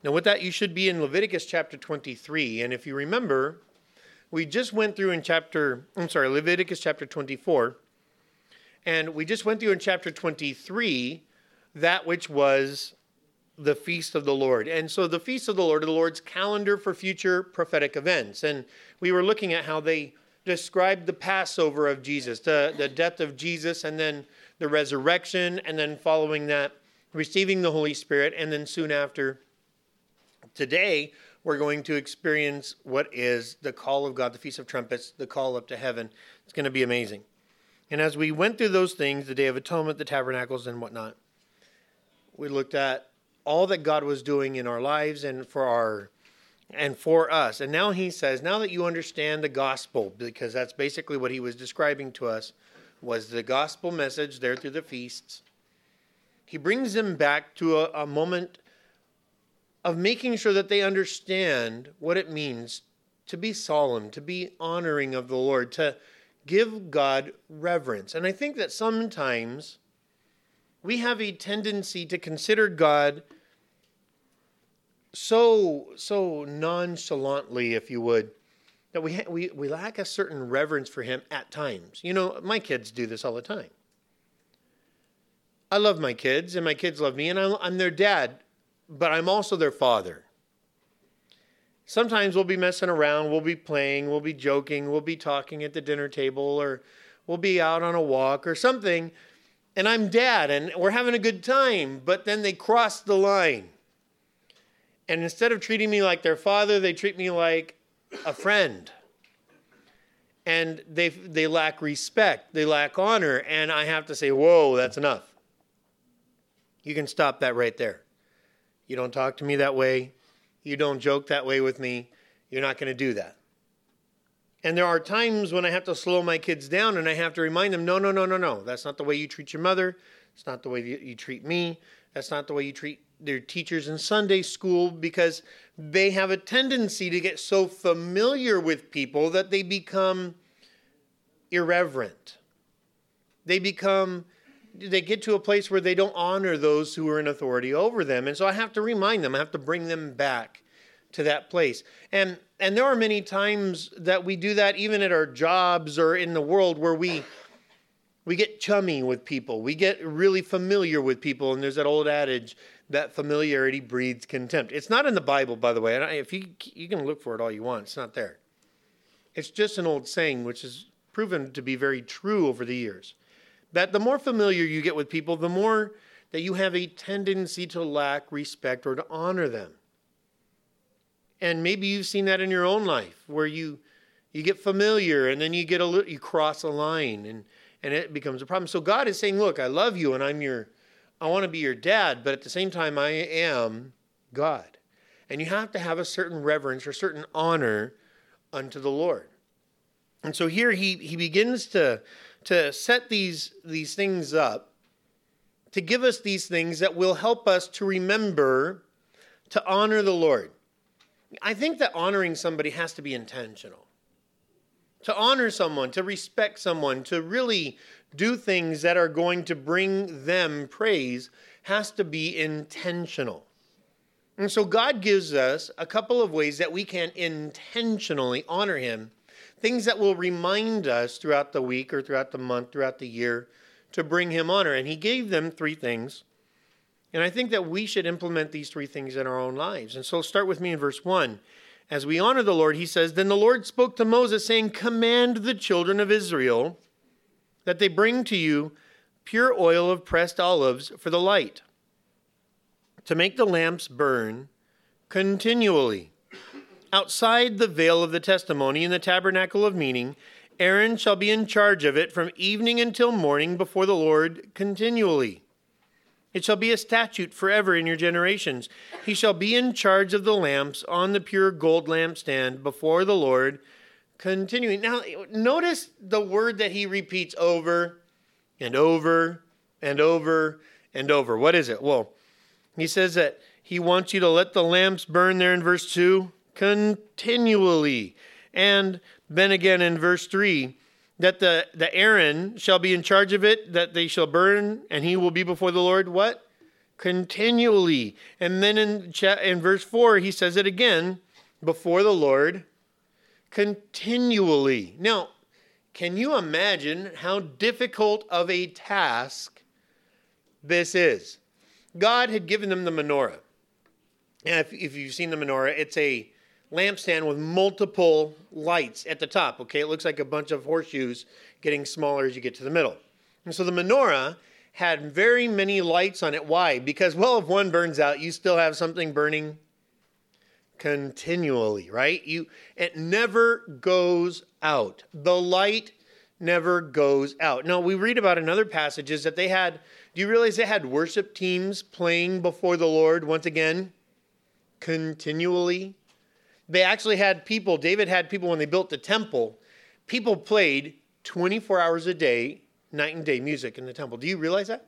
Now with that, you should be in Leviticus chapter 23. And if you remember, we just went through in Leviticus chapter 24. And we just went through in chapter 23 that which was the feast of the Lord. And so the feast of the Lord's calendar for future prophetic events. And we were looking at how they described the Passover of Jesus, the death of Jesus, and then the resurrection, and then following that, receiving the Holy Spirit, and then soon after, today, we're going to experience what is the call of God, the Feast of Trumpets, the call up to heaven. It's going to be amazing. And as we went through those things, the Day of Atonement, the tabernacles, and whatnot, we looked at all that God was doing in our lives and for us. And now he says, now that you understand the gospel, because that's basically what he was describing to us, was the gospel message there through the feasts. He brings them back to a moment of making sure that they understand what it means to be solemn, to be honoring of the Lord, to give God reverence. And I think that sometimes we have a tendency to consider God so nonchalantly, if you would, that we lack a certain reverence for him at times. You know, my kids do this all the time. I love my kids, and my kids love me, and I'm their dad, but I'm also their father. Sometimes we'll be messing around, we'll be playing, we'll be joking, we'll be talking at the dinner table, or we'll be out on a walk or something, and I'm dad, and we're having a good time, but then they cross the line. And instead of treating me like their father, they treat me like a friend. And they lack respect, they lack honor, and I have to say, whoa, that's enough. You can stop that right there. You don't talk to me that way. You don't joke that way with me. You're not going to do that. And there are times when I have to slow my kids down and I have to remind them, no. That's not the way you treat your mother. It's not the way you treat me. That's not the way you treat their teachers in Sunday school, because they have a tendency to get so familiar with people that they become irreverent. They get to a place where they don't honor those who are in authority over them. And so I have to remind them, I have to bring them back to that place. And there are many times that we do that even at our jobs or in the world where we get chummy with people. We get really familiar with people. And there's that old adage that familiarity breeds contempt. It's not in the Bible, by the way. And if you can look for it all you want, it's not there. It's just an old saying, which has proven to be very true over the years. That the more familiar you get with people, the more that you have a tendency to lack respect or to honor them. And maybe you've seen that in your own life, where you get familiar and then you cross a line and it becomes a problem. So God is saying, look, I love you and I want to be your dad, but at the same time I am God. And you have to have a certain reverence or certain honor unto the Lord. And so here he begins to set these things up, to give us these things that will help us to remember to honor the Lord. I think that honoring somebody has to be intentional. To honor someone, to respect someone, to really do things that are going to bring them praise has to be intentional. And so God gives us a couple of ways that we can intentionally honor him. Things that will remind us throughout the week or throughout the month, throughout the year, to bring him honor. And he gave them 3 things. And I think that we should implement these 3 things in our own lives. And so start with me in verse 1. As we honor the Lord, he says, Then the Lord spoke to Moses, saying, Command the children of Israel that they bring to you pure oil of pressed olives for the light, to make the lamps burn continually. Outside the veil of the testimony in the tabernacle of meeting, Aaron shall be in charge of it from evening until morning before the Lord continually. It shall be a statute forever in your generations. He shall be in charge of the lamps on the pure gold lampstand before the Lord continuing. Now, notice the word that he repeats over and over and over and over. What is it? Well, he says that he wants you to let the lamps burn there in verse 2 continually. And then again in verse 3, that the Aaron shall be in charge of it, that they shall burn, and he will be before the Lord, what? continually. And then in verse 4, he says it again, before the Lord, continually. Now, can you imagine how difficult of a task this is? God had given them the menorah. And if you've seen the menorah, it's a lampstand with multiple lights at the top, okay? It looks like a bunch of horseshoes getting smaller as you get to the middle. And so the menorah had very many lights on it. Why? Because, well, if one burns out, you still have something burning continually, right? It never goes out. The light never goes out. Now, we read about in other passages that they had, do you realize they had worship teams playing before the Lord once again? Continually. They actually had people, David had people when they built the temple, people played 24 hours a day, night and day music in the temple. Do you realize that?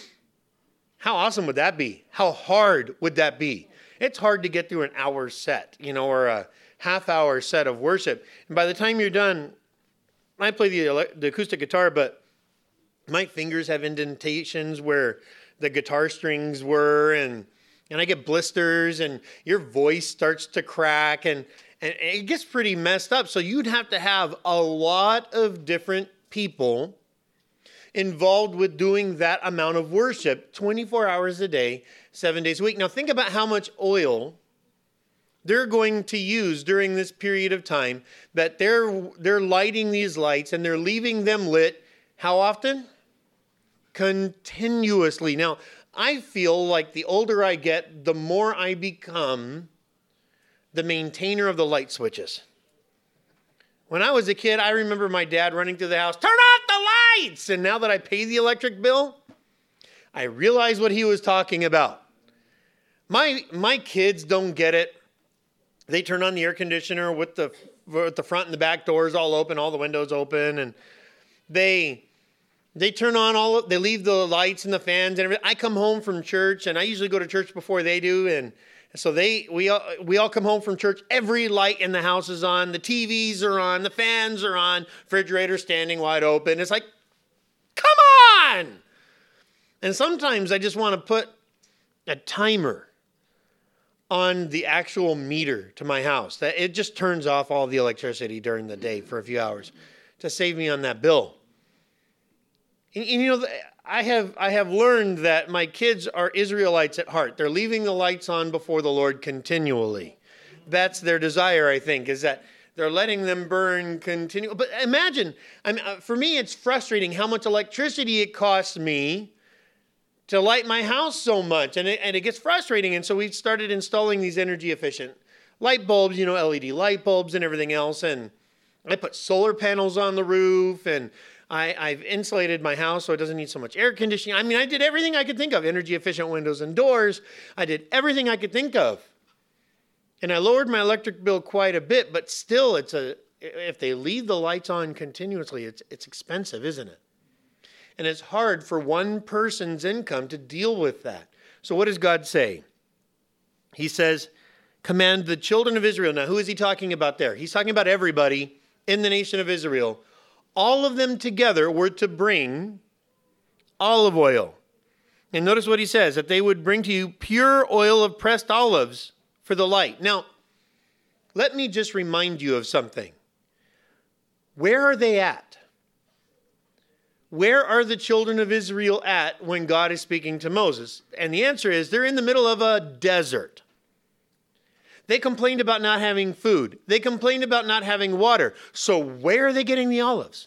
How awesome would that be? How hard would that be? It's hard to get through an hour set, or a half-hour set of worship. And by the time you're done, I play the acoustic guitar, but my fingers have indentations where the guitar strings were, and I get blisters, and your voice starts to crack, and it gets pretty messed up. So you'd have to have a lot of different people involved with doing that amount of worship 24 hours a day, 7 days a week. Now think about how much oil they're going to use during this period of time that they're lighting these lights, and they're leaving them lit. How often? Continuously. Now, I feel like the older I get, the more I become the maintainer of the light switches. When I was a kid, I remember my dad running through the house, turn off the lights! And now that I pay the electric bill, I realize what he was talking about. My kids don't get it. They turn on the air conditioner with the front and the back doors all open, all the windows open, and they turn on they leave the lights and the fans and everything. I come home from church, and I usually go to church before they do, and so we all come home from church. Every light in the house is on. The TVs are on. The fans are on. Refrigerator standing wide open. It's like, come on! And sometimes I just want to put a timer on the actual meter to my house. That it just turns off all the electricity during the day for a few hours to save me on that bill. And I have learned that my kids are Israelites at heart. They're leaving the lights on before the Lord continually. That's their desire, I think, is that they're letting them burn continually. But imagine, for me, it's frustrating how much electricity it costs me to light my house so much. And it gets frustrating. And so we started installing these energy efficient light bulbs, LED light bulbs and everything else. And I put solar panels on the roof, and I've insulated my house so it doesn't need so much air conditioning. I did everything I could think of. Energy efficient windows and doors. I did everything I could think of. And I lowered my electric bill quite a bit, but still if they leave the lights on continuously, it's expensive, isn't it? And it's hard for one person's income to deal with that. So what does God say? He says, command the children of Israel. Now, who is he talking about there? He's talking about everybody in the nation of Israel. All of them together were to bring olive oil. And notice what he says, that they would bring to you pure oil of pressed olives for the light. Now, let me just remind you of something. Where are they at? Where are the children of Israel at when God is speaking to Moses? And the answer is they're in the middle of a desert. They complained about not having food. They complained about not having water. So where are they getting the olives?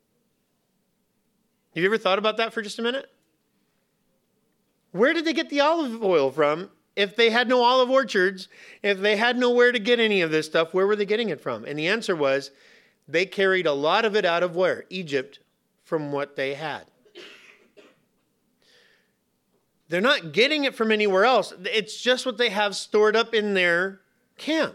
Have you ever thought about that for just a minute? Where did they get the olive oil from? If they had no olive orchards, if they had nowhere to get any of this stuff, where were they getting it from? And the answer was they carried a lot of it out of where? Egypt, from what they had. They're not getting it from anywhere else. It's just what they have stored up in their camp.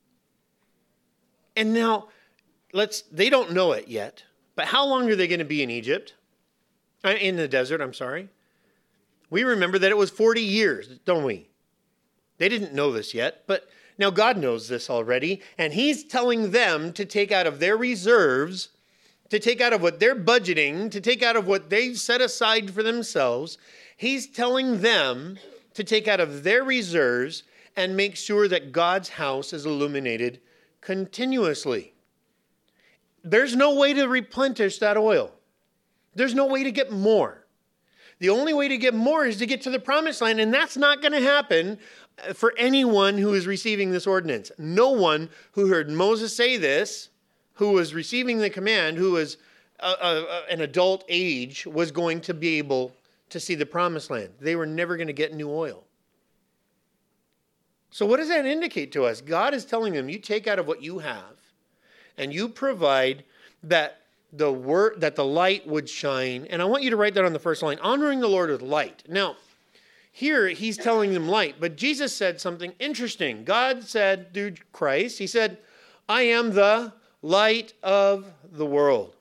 And now, they don't know it yet, but how long are they going to be in Egypt? In the desert, I'm sorry. We remember that it was 40 years, don't we? They didn't know this yet, but now God knows this already, and he's telling them to take out of their reserves, to take out of what they're budgeting, to take out of what they've set aside for themselves. He's telling them to take out of their reserves and make sure that God's house is illuminated continuously. There's no way to replenish that oil. There's no way to get more. The only way to get more is to get to the promised land, and that's not going to happen for anyone who is receiving this ordinance. No one who heard Moses say this, who was receiving the command, who was an adult age, was going to be able to see the promised land. They were never going to get new oil. So what does that indicate to us? God is telling them, you take out of what you have and you provide that the light would shine. And I want you to write that on the first line, honoring the Lord with light. Now, here he's telling them light, but Jesus said something interesting. God said through Christ, he said, I am the light of the world.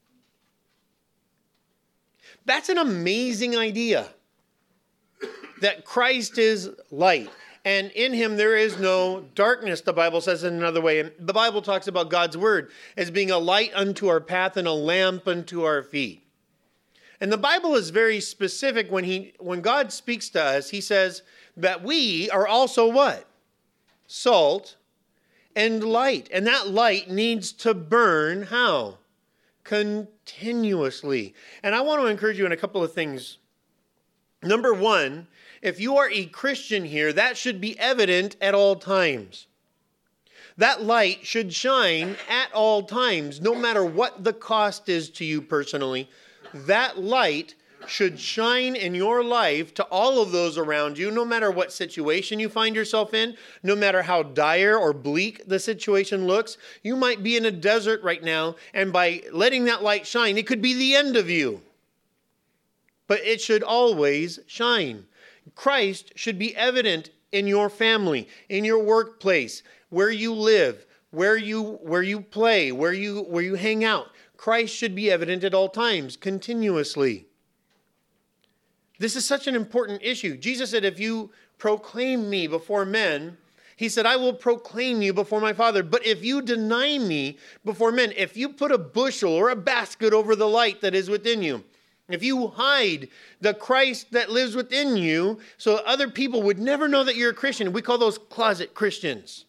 That's an amazing idea, that Christ is light. And in him there is no darkness, the Bible says in another way. And the Bible talks about God's word as being a light unto our path and a lamp unto our feet. And the Bible is very specific when God speaks to us, he says that we are also what? Salt and light. And that light needs to burn how? Continuously. And I want to encourage you in a couple of things. Number one, if you are a Christian here, that should be evident at all times. That light should shine at all times, no matter what the cost is to you personally. That light should shine in your life to all of those around you, no matter what situation you find yourself in, no matter how dire or bleak the situation looks. You might be in a desert right now, and by letting that light shine, it could be the end of you. But it should always shine. Christ should be evident in your family, in your workplace, where you live, where you play, where you hang out. Christ should be evident at all times, continuously. This is such an important issue. Jesus said, if you proclaim me before men, he said, I will proclaim you before my Father. But if you deny me before men, if you put a bushel or a basket over the light that is within you, if you hide the Christ that lives within you so other people would never know that you're a Christian, we call those closet Christians.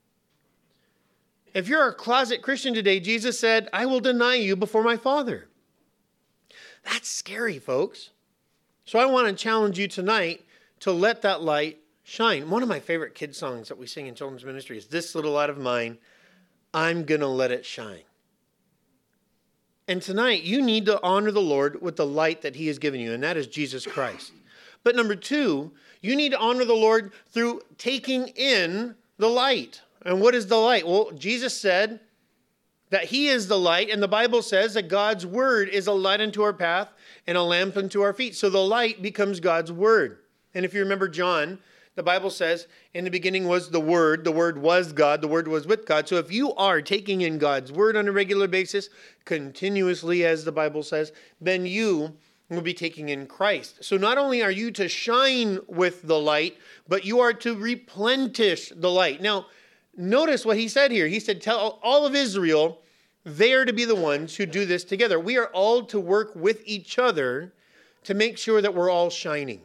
If you're a closet Christian today, Jesus said, I will deny you before my Father. That's scary, folks. So I want to challenge you tonight to let that light shine. One of my favorite kids' songs that we sing in children's ministry is This Little Light of Mine, I'm going to let it shine. And tonight, you need to honor the Lord with the light that he has given you, and that is Jesus Christ. But number two, you need to honor the Lord through taking in the light. And what is the light? Well, Jesus said that he is the light, and the Bible says that God's word is a light unto our path and a lamp unto our feet. So the light becomes God's word. And if you remember John, the Bible says, in the beginning was the Word was God, the Word was with God. So if you are taking in God's Word on a regular basis, continuously as the Bible says, then you will be taking in Christ. So not only are you to shine with the light, but you are to replenish the light. Now, notice what he said here. He said, tell all of Israel, they are to be the ones who do this together. We are all to work with each other to make sure that we're all shining.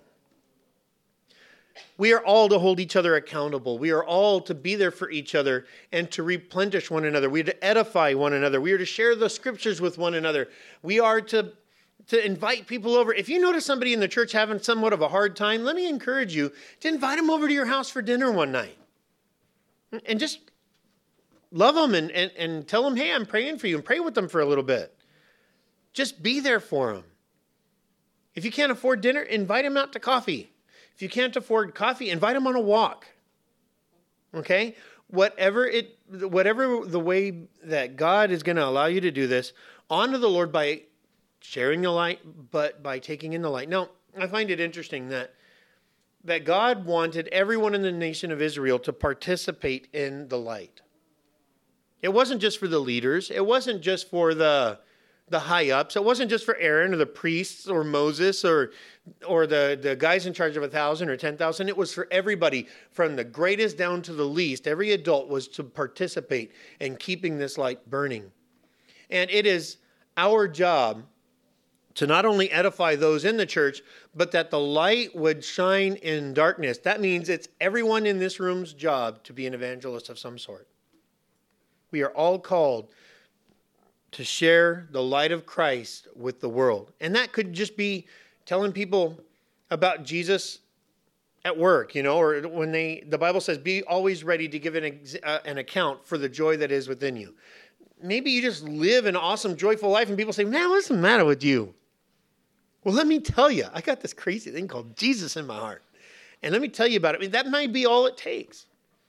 We are all to hold each other accountable. We are all to be there for each other and to replenish one another. We are to edify one another. We are to share the scriptures with one another. We are to invite people over. If you notice somebody in the church having somewhat of a hard time, let me encourage you to invite them over to your house for dinner one night. And just love them and tell them, hey, I'm praying for you, and pray with them for a little bit. Just be there for them. If you can't afford dinner, invite them out to coffee. If you can't afford coffee, invite them on a walk. Okay? Whatever the way that God is going to allow you to do this, honor the Lord by sharing the light, but by taking in the light. Now, I find it interesting that God wanted everyone in the nation of Israel to participate in the light. It wasn't just for the leaders. It wasn't just for the high-ups. It wasn't just for Aaron or the priests or Moses or the guys in charge of 1,000 or 10,000. It was for everybody, from the greatest down to the least. Every adult was to participate in keeping this light burning. And it is our job to not only edify those in the church, but that the light would shine in darkness. That means it's everyone in this room's job to be an evangelist of some sort. We are all called to share the light of Christ with the world. And that could just be telling people about Jesus at work, or when the Bible says, be always ready to give an account for the joy that is within you. Maybe you just live an awesome, joyful life and people say, man, what's the matter with you? Well, let me tell you, I got this crazy thing called Jesus in my heart. And let me tell you about it. I mean, that might be all it takes.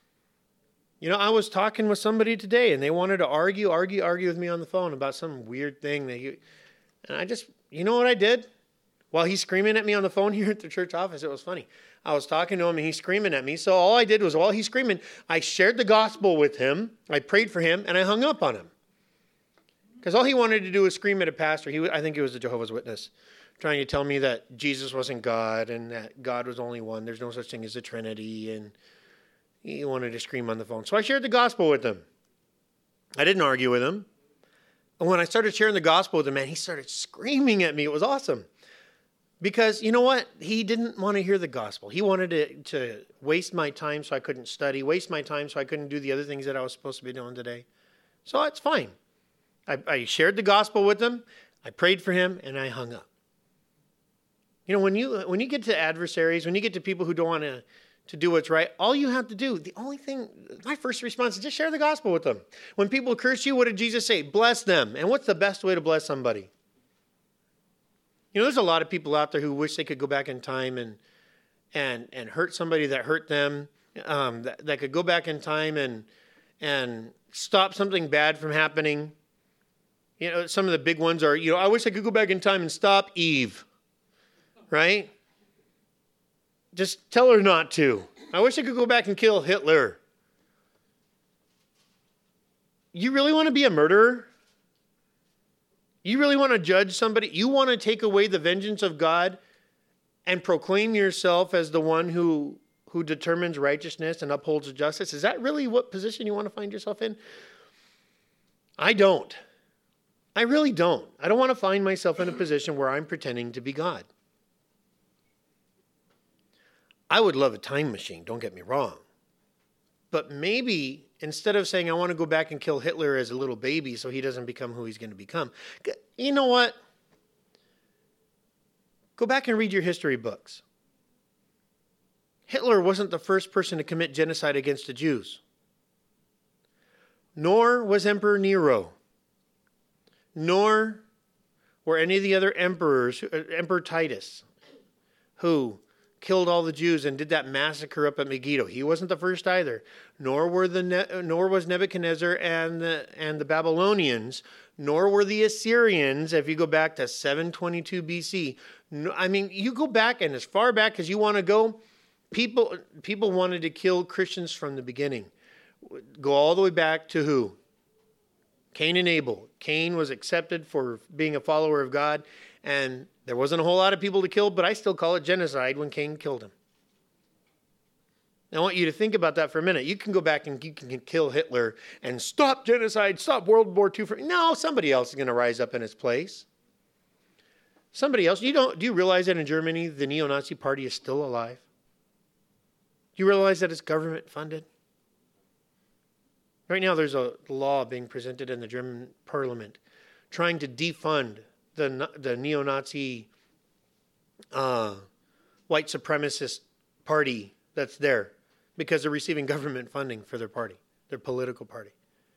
I was talking with somebody today and they wanted to argue with me on the phone about some weird thing. And I just, you know what I did? While he's screaming at me on the phone here at the church office, it was funny. I was talking to him and he's screaming at me. So all I did was, while he's screaming, I shared the gospel with him. I prayed for him and I hung up on him. Because all he wanted to do was scream at a pastor. I think he was a Jehovah's Witness, trying to tell me that Jesus wasn't God and that God was only one. There's no such thing as a Trinity. And he wanted to scream on the phone. So I shared the gospel with him. I didn't argue with him. And when I started sharing the gospel with him, man, he started screaming at me. It was awesome. Because you know what? He didn't want to hear the gospel. He wanted to waste my time so I couldn't study, waste my time so I couldn't do the other things that I was supposed to be doing today. So it's fine. I shared the gospel with him. I prayed for him, and I hung up. When you get to adversaries, when you get to people who don't want to do what's right, all you have to do, my first response is just share the gospel with them. When people curse you, what did Jesus say? Bless them. And what's the best way to bless somebody? There's a lot of people out there who wish they could go back in time and hurt somebody that hurt them, that could go back in time and stop something bad from happening. Some of the big ones are, I wish I could go back in time and stop Eve, right? Just tell her not to. I wish I could go back and kill Hitler. You really want to be a murderer? You really want to judge somebody? You want to take away the vengeance of God and proclaim yourself as the one who determines righteousness and upholds justice? Is that really what position you want to find yourself in? I don't. I really don't. I don't want to find myself in a position where I'm pretending to be God. I would love a time machine, don't get me wrong. But maybe instead of saying I want to go back and kill Hitler as a little baby so he doesn't become who he's going to become, you know what? Go back and read your history books. Hitler wasn't the first person to commit genocide against the Jews. Nor was Emperor Nero. Nor were any of the other emperors, Emperor Titus, who killed all the Jews and did that massacre up at Megiddo. He wasn't the first either. Nor was Nebuchadnezzar and the Babylonians. Nor were the Assyrians. If you go back to 722 BC, you go back, and as far back as you want to go, people wanted to kill Christians from the beginning. Go all the way back to who? Cain and Abel. Cain was accepted for being a follower of God, and there wasn't a whole lot of people to kill, but I still call it genocide when Cain killed him. Now, I want you to think about that for a minute. You can go back and you can kill Hitler and stop genocide, stop World War II. No, somebody else is going to rise up in its place. Somebody else. Do you realize that in Germany, the neo-Nazi party is still alive? Do you realize that it's government funded? Right now, there's a law being presented in the German parliament trying to defund the neo-Nazi white supremacist party that's there because they're receiving government funding for their party, their political party.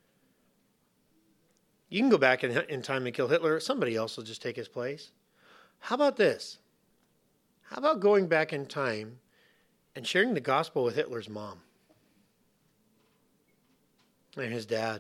You can go back in time and kill Hitler. Somebody else will just take his place. How about this? How about going back in time and sharing the gospel with Hitler's mom? And his dad.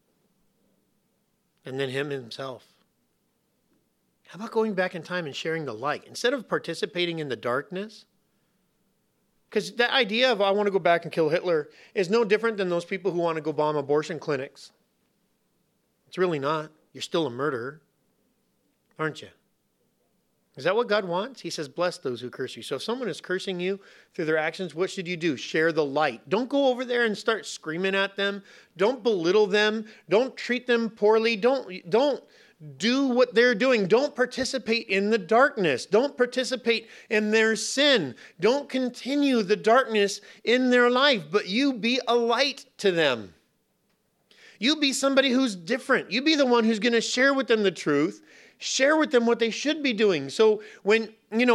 And then him himself. How about going back in time and sharing the light? Instead of participating in the darkness. Because that idea of I want to go back and kill Hitler is no different than those people who want to go bomb abortion clinics. It's really not. You're still a murderer. Aren't you? Is that what God wants? He says, bless those who curse you. So if someone is cursing you through their actions, what should you do? Share the light. Don't go over there and start screaming at them. Don't belittle them. Don't treat them poorly. Don't do what they're doing. Don't participate in the darkness. Don't participate in their sin. Don't continue the darkness in their life, but you be a light to them. You be somebody who's different. You be the one who's going to share with them the truth, share with them what they should be doing. So when,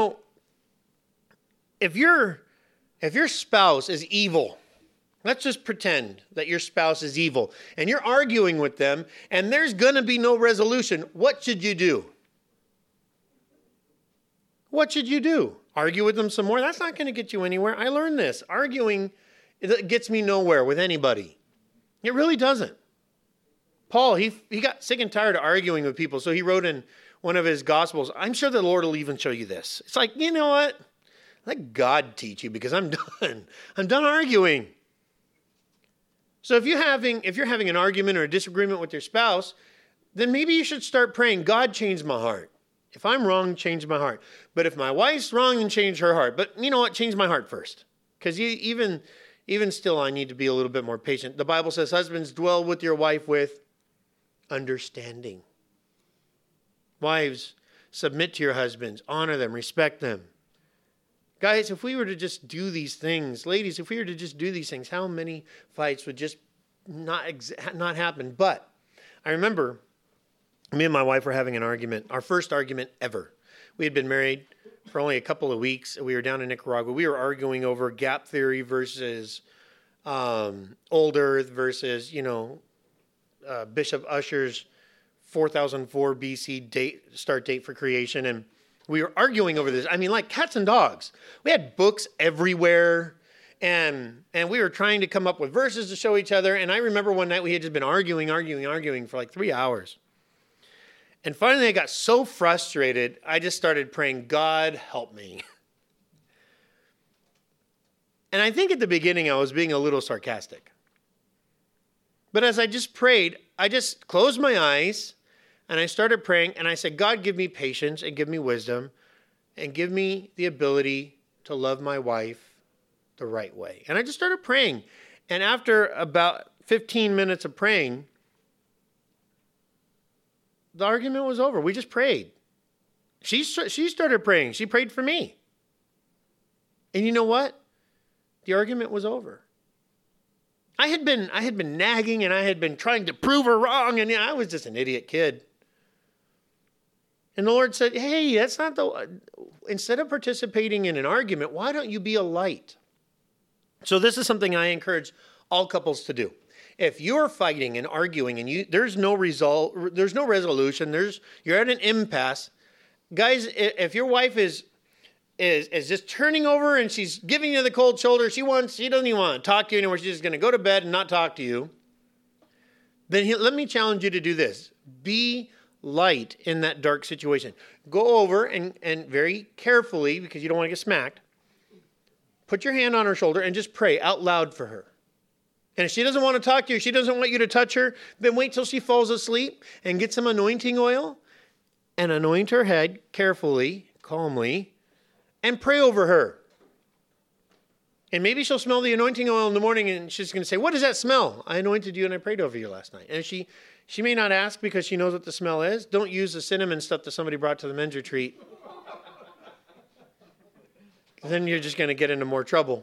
if your spouse is evil, let's just pretend that your spouse is evil and you're arguing with them and there's going to be no resolution. What should you do? What should you do? Argue with them some more? That's not going to get you anywhere. I learned this. Arguing, it gets me nowhere with anybody. It really doesn't. Paul, he got sick and tired of arguing with people, so he wrote in one of his Gospels, I'm sure the Lord will even show you this. It's like, you know what? Let God teach you because I'm done. I'm done arguing. So if you're having an argument or a disagreement with your spouse, then maybe you should start praying, God, change my heart. If I'm wrong, change my heart. But if my wife's wrong, then change her heart. But you know what? Change my heart first. Because even still, I need to be a little bit more patient. The Bible says, husbands, dwell with your wife with understanding. Wives, submit to your husbands. Honor them. Respect them. Guys, if we were to just do these things, ladies, if we were to just do these things, how many fights would just not happen? But I remember me and my wife were having an argument, our first argument ever. We had been married for only a couple of weeks. We were down in Nicaragua. We were arguing over gap theory versus old earth versus, Bishop Ussher's 4004 BC start date for creation. And we were arguing over this. I mean, like cats and dogs. We had books everywhere. And we were trying to come up with verses to show each other. And I remember one night we had just been arguing for like 3 hours. And finally I got so frustrated, I just started praying, God, help me. And I think at the beginning I was being a little sarcastic. But as I just prayed, I just closed my eyes and I started praying and I said, God, give me patience and give me wisdom and give me the ability to love my wife the right way. And I just started praying. And after about 15 minutes of praying, the argument was over. We just prayed. She started praying. She prayed for me. And you know what? The argument was over. I had been nagging and I had been trying to prove her wrong, and I was just an idiot kid. And the Lord said, hey, that's not instead of participating in an argument, why don't you be a light? So this is something I encourage all couples to do. If you're fighting and arguing and there's no result, there's no resolution, you're at an impasse, guys, if your wife is just turning over and she's giving you the cold shoulder, she doesn't even want to talk to you anymore, she's just going to go to bed and not talk to you, then let me challenge you to do this. Be light in that dark situation. Go over and very carefully, because you don't want to get smacked, put your hand on her shoulder and just pray out loud for her. And if she doesn't want to talk to you, she doesn't want you to touch her, then wait till she falls asleep and get some anointing oil and anoint her head carefully, calmly, and pray over her. And maybe she'll smell the anointing oil in the morning and she's going to say, what does that smell? I anointed you and I prayed over you last night. And she may not ask because she knows what the smell is. Don't use the cinnamon stuff that somebody brought to the men's retreat. Then you're just going to get into more trouble.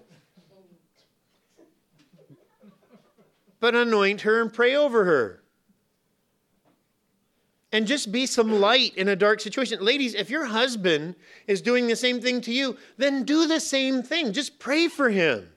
But anoint her and pray over her. And just be some light in a dark situation. Ladies, if your husband is doing the same thing to you, then do the same thing. Just pray for him.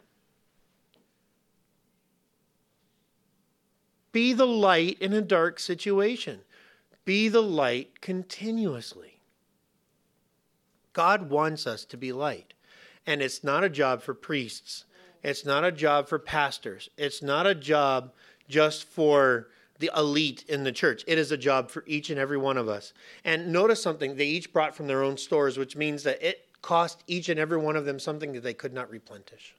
Be the light in a dark situation. Be the light continuously. God wants us to be light. And it's not a job for priests. It's not a job for pastors. It's not a job just for the elite in the church. It is a job for each and every one of us. And notice something. They each brought from their own stores, which means that it cost each and every one of them something that they could not replenish.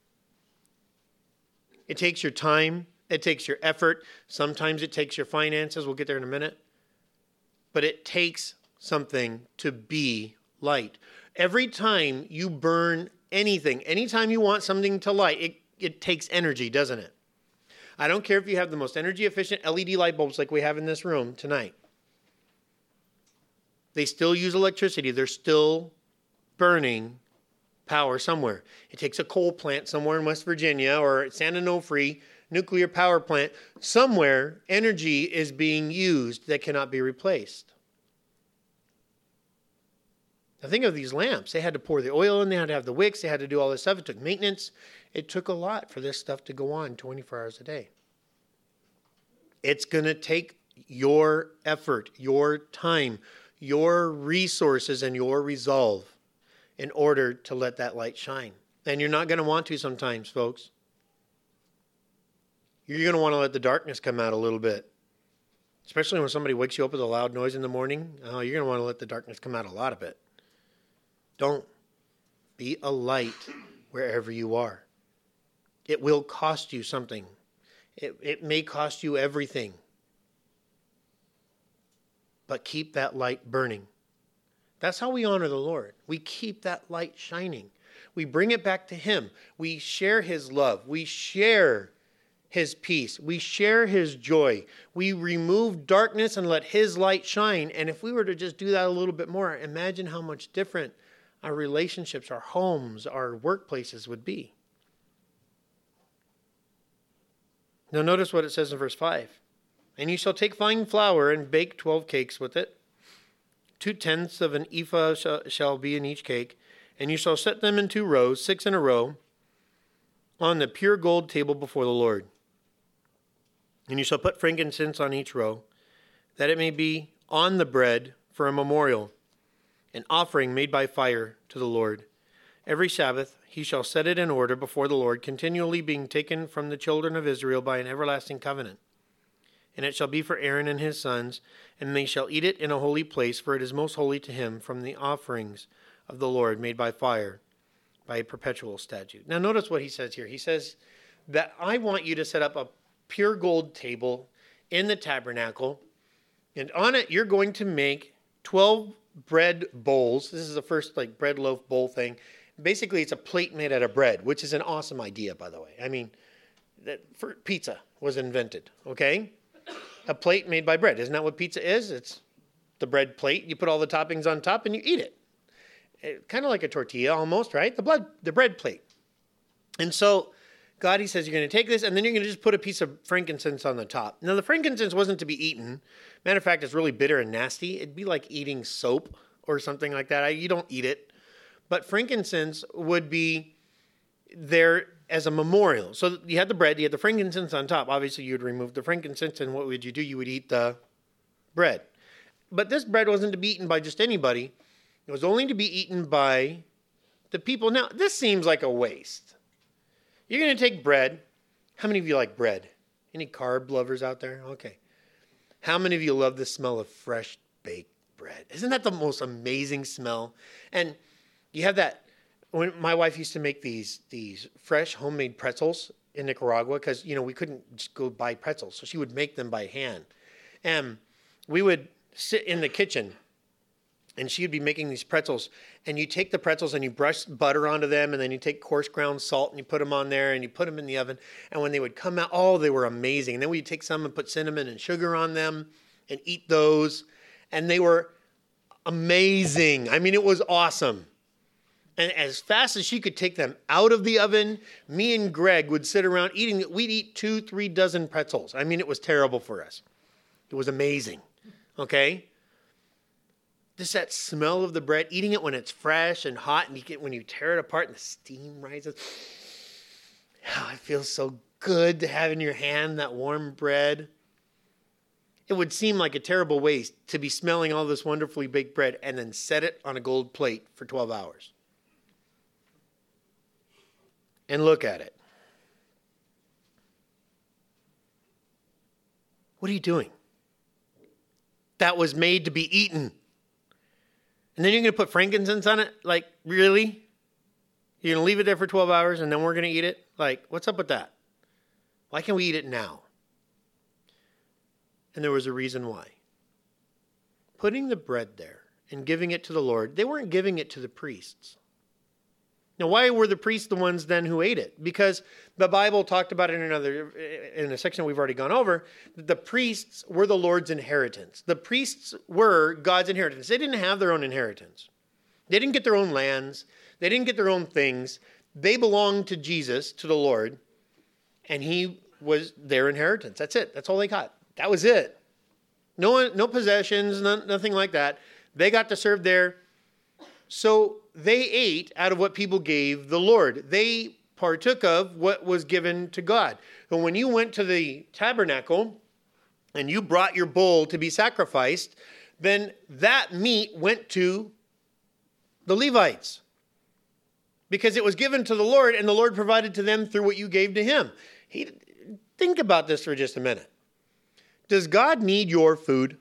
It takes your time. It takes your effort. Sometimes it takes your finances. We'll get there in a minute. But it takes something to be light. Every time you burn anything, anytime you want something to light, it takes energy, doesn't it? I don't care if you have the most energy efficient LED light bulbs like we have in this room tonight. They still use electricity. They're still burning power somewhere. It takes a coal plant somewhere in West Virginia or San Onofre nuclear power plant. Somewhere, energy is being used that cannot be replaced. Now think of these lamps. They had to pour the oil in. They had to have the wicks. They had to do all this stuff. It took maintenance. It took a lot for this stuff to go on 24 hours a day. It's going to take your effort, your time, your resources, and your resolve in order to let that light shine. And you're not going to want to sometimes, folks. You're going to want to let the darkness come out a little bit. Especially when somebody wakes you up with a loud noise in the morning. Oh, you're going to want to let the darkness come out a lot of it. Don't be a light wherever you are. It will cost you something. It may cost you everything. But keep that light burning. That's how we honor the Lord. We keep that light shining. We bring it back to Him. We share His love. We share His peace. We share His joy. We remove darkness and let His light shine. And if we were to just do that a little bit more, imagine how much different our relationships, our homes, our workplaces would be. Now notice what it says in verse 5. And you shall take fine flour and bake 12 cakes with it. 2/10 of an ephah shall be in each cake. And you shall set them in 2 rows, 6 in a row, on the pure gold table before the Lord. And you shall put frankincense on each row, that it may be on the bread for a memorial, an offering made by fire to the Lord. Every Sabbath he shall set it in order before the Lord, continually being taken from the children of Israel by an everlasting covenant. And it shall be for Aaron and his sons, and they shall eat it in a holy place, for it is most holy to him, from the offerings of the Lord made by fire, by a perpetual statute. Now notice what he says here. He says that I want you to set up a pure gold table in the tabernacle, and on it you're going to make 12 bread bowls. This is the first bread loaf bowl thing. Basically, it's a plate made out of bread, which is an awesome idea, by the way. I mean, pizza was invented, okay? A plate made by bread. Isn't that what pizza is? It's the bread plate. You put all the toppings on top and you eat it. Kind of like a tortilla almost, right? The bread plate. And so God, he says, you're going to take this and then you're going to just put a piece of frankincense on the top. Now, the frankincense wasn't to be eaten. Matter of fact, it's really bitter and nasty. It'd be like eating soap or something like that. You don't eat it. But frankincense would be there as a memorial. So you had the bread, you had the frankincense on top. Obviously, you would remove the frankincense, and what would you do? You would eat the bread. But this bread wasn't to be eaten by just anybody. It was only to be eaten by the people. Now, this seems like a waste. You're going to take bread. How many of you like bread? Any carb lovers out there? Okay. How many of you love the smell of fresh baked bread? Isn't that the most amazing smell? And you have that. When my wife used to make these fresh homemade pretzels in Nicaragua, because we couldn't just go buy pretzels, so she would make them by hand, and we would sit in the kitchen, and she would be making these pretzels, and you take the pretzels and you brush butter onto them, and then you take coarse ground salt and you put them on there and you put them in the oven, and when they would come out, they were amazing. And then we'd take some and put cinnamon and sugar on them and eat those, and they were amazing. I mean, it was awesome. And as fast as she could take them out of the oven, me and Greg would sit around eating. We'd eat 2-3 dozen pretzels. I mean, it was terrible for us. It was amazing. Okay? Just that smell of the bread, eating it when it's fresh and hot, and when you tear it apart and the steam rises. Oh, it feels so good to have in your hand that warm bread. It would seem like a terrible waste to be smelling all this wonderfully baked bread and then set it on a gold plate for 12 hours. And look at it. What are you doing? That was made to be eaten. And then you're going to put frankincense on it? Like, really? You're going to leave it there for 12 hours and then we're going to eat it? Like, what's up with that? Why can't we eat it now? And there was a reason why. Putting the bread there and giving it to the Lord, they weren't giving it to the priests. Now, why were the priests the ones then who ate it? Because the Bible talked about it in a section we've already gone over, that the priests were the Lord's inheritance. The priests were God's inheritance. They didn't have their own inheritance. They didn't get their own lands. They didn't get their own things. They belonged to Jesus, to the Lord, and he was their inheritance. That's it. That's all they got. That was it. No possessions, nothing like that. They got to serve there. So they ate out of what people gave the Lord. They partook of what was given to God. And when you went to the tabernacle and you brought your bull to be sacrificed, then that meat went to the Levites because it was given to the Lord and the Lord provided to them through what you gave to him. Think about this for just a minute. Does God need your food?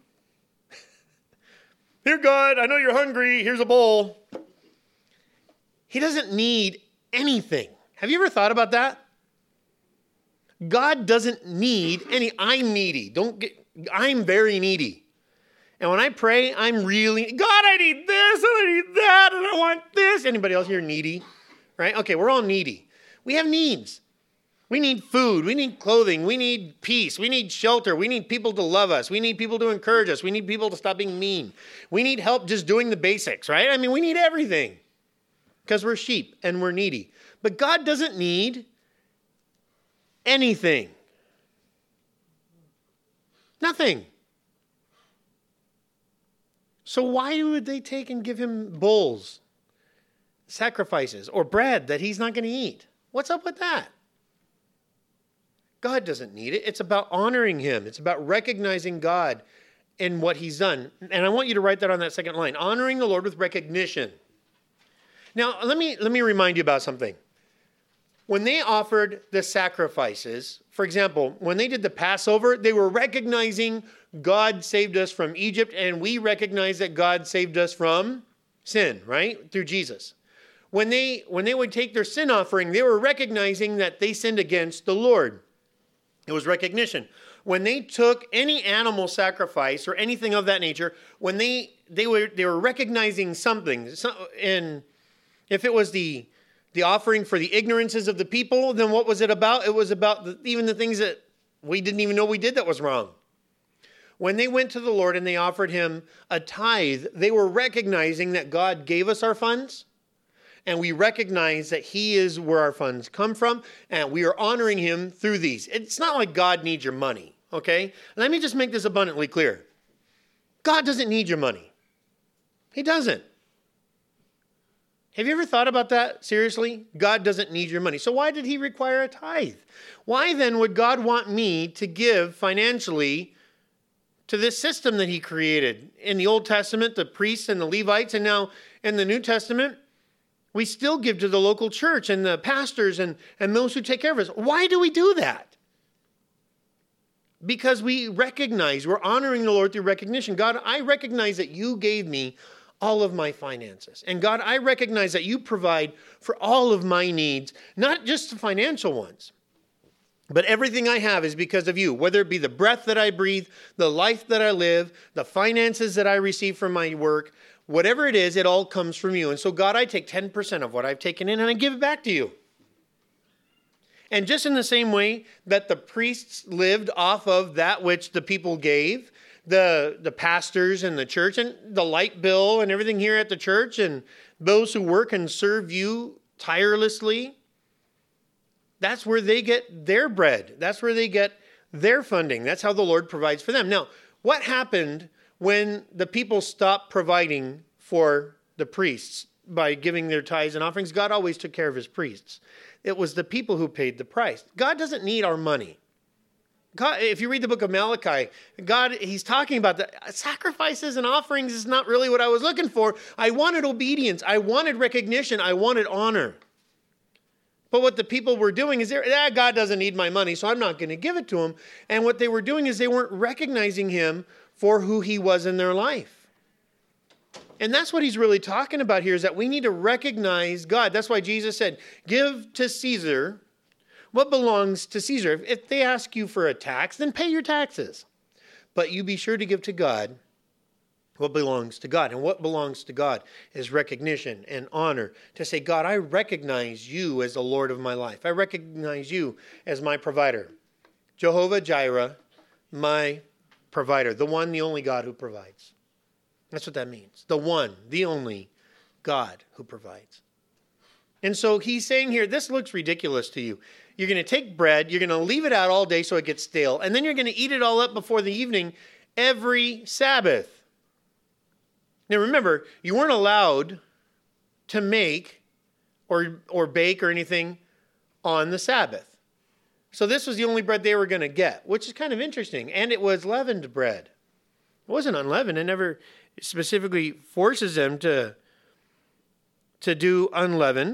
Here, God, I know you're hungry. Here's a bowl. He doesn't need anything. Have you ever thought about that? God doesn't need any. I'm needy. I'm very needy. And when I pray, I'm really, God, I need this, and I need that, and I want this. Anybody else here needy? Right? Okay, we're all needy. We have needs. We need food. We need clothing. We need peace. We need shelter. We need people to love us. We need people to encourage us. We need people to stop being mean. We need help just doing the basics, right? I mean, we need everything because we're sheep and we're needy. But God doesn't need anything. Nothing. So why would they take and give him bulls, sacrifices, or bread that he's not going to eat? What's up with that? God doesn't need it. It's about honoring him. It's about recognizing God in what he's done. And I want you to write that on that second line. Honoring the Lord with recognition. Now, let me remind you about something. When they offered the sacrifices, for example, when they did the Passover, they were recognizing God saved us from Egypt, and we recognize that God saved us from sin, right? Through Jesus. When they would take their sin offering, they were recognizing that they sinned against the Lord. It was recognition. When they took any animal sacrifice or anything of that nature, when they were recognizing something, and if it was the offering for the ignorances of the people, then what was it about? It was about even the things that we didn't even know we did that was wrong. When they went to the Lord and they offered him a tithe, they were recognizing that God gave us our funds. And we recognize that he is where our funds come from, and we are honoring him through these. It's not like God needs your money, okay? Let me just make this abundantly clear. God doesn't need your money. He doesn't. Have you ever thought about that? Seriously? God doesn't need your money. So why did he require a tithe? Why then would God want me to give financially to this system that he created? In the Old Testament, the priests and the Levites, and now in the New Testament, we still give to the local church and the pastors and those who take care of us. Why do we do that? Because we recognize, we're honoring the Lord through recognition. God, I recognize that you gave me all of my finances. And God, I recognize that you provide for all of my needs, not just the financial ones, but everything I have is because of you, whether it be the breath that I breathe, the life that I live, the finances that I receive from my work. Whatever it is, it all comes from you. And so, God, I take 10% of what I've taken in and I give it back to you. And just in the same way that the priests lived off of that which the people gave, the pastors and the church and the light bill and everything here at the church and those who work and serve you tirelessly, that's where they get their bread. That's where they get their funding. That's how the Lord provides for them. Now, what happened when the people stopped providing for the priests by giving their tithes and offerings? God always took care of his priests. It was the people who paid the price. God doesn't need our money. God, if you read the book of Malachi, God, he's talking about the sacrifices and offerings is not really what I was looking for. I wanted obedience. I wanted recognition. I wanted honor. But what the people were doing is, God doesn't need my money, so I'm not going to give it to him. And what they were doing is they weren't recognizing him for who he was in their life. And that's what he's really talking about here, is that we need to recognize God. That's why Jesus said, give to Caesar what belongs to Caesar. If they ask you for a tax, then pay your taxes. But you be sure to give to God what belongs to God. And what belongs to God is recognition and honor. To say, God, I recognize you as the Lord of my life. I recognize you as my provider. Jehovah Jireh, my provider. The one, the only God who provides. That's what that means. The one, the only God who provides. And so he's saying here, this looks ridiculous to you. You're going to take bread, you're going to leave it out all day so it gets stale, and then you're going to eat it all up before the evening every Sabbath. Now remember, you weren't allowed to make or bake or anything on the Sabbath. So this was the only bread they were going to get, which is kind of interesting. And it was leavened bread. It wasn't unleavened. It never specifically forces them to do unleavened.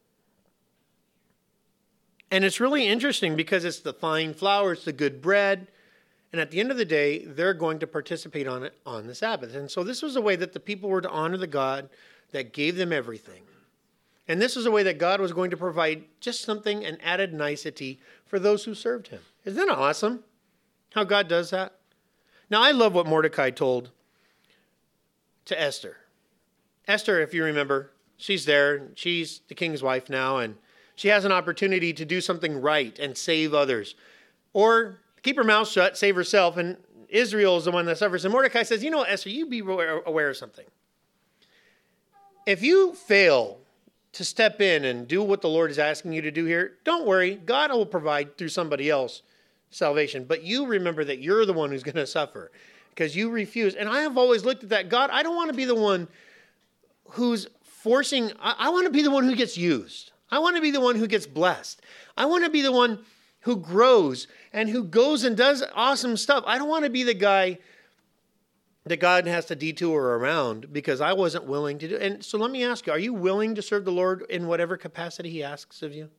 And it's really interesting because it's the fine flour, it's the good bread. And at the end of the day, they're going to participate on it on the Sabbath. And so this was a way that the people were to honor the God that gave them everything. And this was a way that God was going to provide just something, an added nicety for those who served him. Isn't that awesome? How God does that? Now, I love what Mordecai told to Esther. Esther, if you remember, she's there. She's the king's wife now, and she has an opportunity to do something right and save others. Or keep her mouth shut, save herself, and Israel is the one that suffers. And Mordecai says, you know what, Esther, you be aware of something. If you fail to step in and do what the Lord is asking you to do here, don't worry. God will provide through somebody else salvation. But you remember that you're the one who's going to suffer because you refuse. And I have always looked at that. God, I don't want to be the one who's forcing. I want to be the one who gets used. I want to be the one who gets blessed. I want to be the one who grows and who goes and does awesome stuff. I don't want to be the guy that God has to detour around because I wasn't willing to do. And so let me ask you, are you willing to serve the Lord in whatever capacity he asks of you?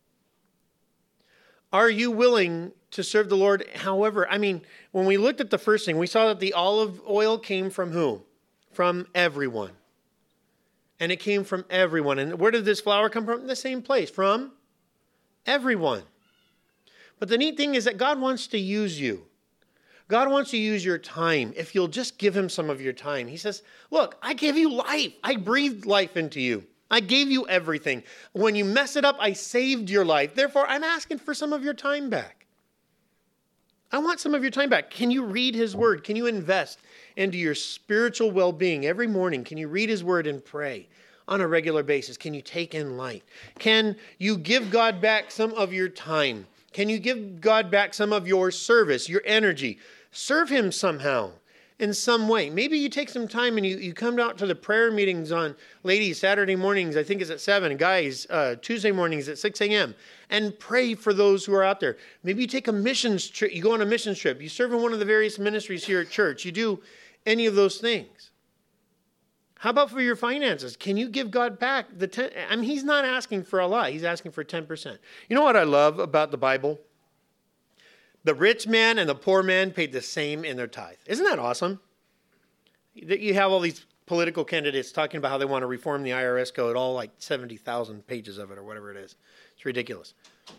Are you willing to serve the Lord however? I mean, when we looked at the first thing, we saw that the olive oil came from who? From everyone. And it came from everyone. And where did this flour come from? The same place, from everyone. But the neat thing is that God wants to use you. God wants to use your time if you'll just give him some of your time. He says, look, I give you life. I breathed life into you. I gave you everything. When you mess it up, I saved your life. Therefore, I'm asking for some of your time back. I want some of your time back. Can you read his word? Can you invest into your spiritual well-being every morning? Can you read his word and pray on a regular basis? Can you take in light? Can you give God back some of your time? Can you give God back some of your service, your energy? Serve him somehow, in some way. Maybe you take some time and you come out to the prayer meetings on, ladies, Saturday mornings, I think it's at 7, guys, Tuesday mornings at 6 a.m., and pray for those who are out there. Maybe you take a missions trip, you go on a missions trip, you serve in one of the various ministries here at church, you do any of those things. How about for your finances? Can you give God back the 10? I mean, he's not asking for a lot. He's asking for 10%. You know what I love about the Bible? The rich man and the poor man paid the same in their tithe. Isn't that awesome? You have all these political candidates talking about how they want to reform the IRS code, all like 70,000 pages of it or whatever it is. It's ridiculous.